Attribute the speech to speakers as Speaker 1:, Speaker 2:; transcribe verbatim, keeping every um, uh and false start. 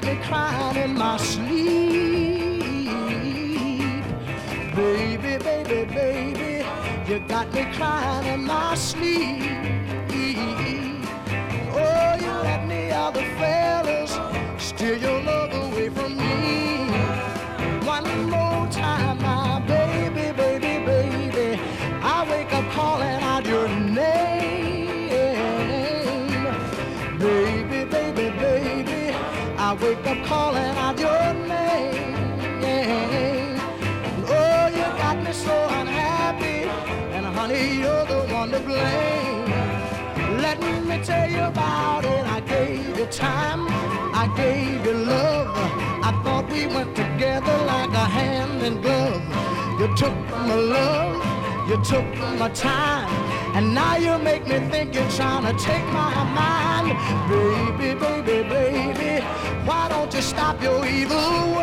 Speaker 1: got me crying in my sleep. Baby, baby, baby, you got me crying in my sleep. Oh, you let the other fellas steal your love away from me. One more time, my baby, baby, baby, I wake up calling out your name. Baby, baby, baby, I wake up calling out your name. Oh, you got me so unhappy, and honey, you're the one to blame. Let me tell you about it. I gave you time, I gave you love. I thought we went together like a hand and glove. You took my love, you took my time, and now you make me think you're trying to take my mind. Baby, baby, baby, why don't you stop your evil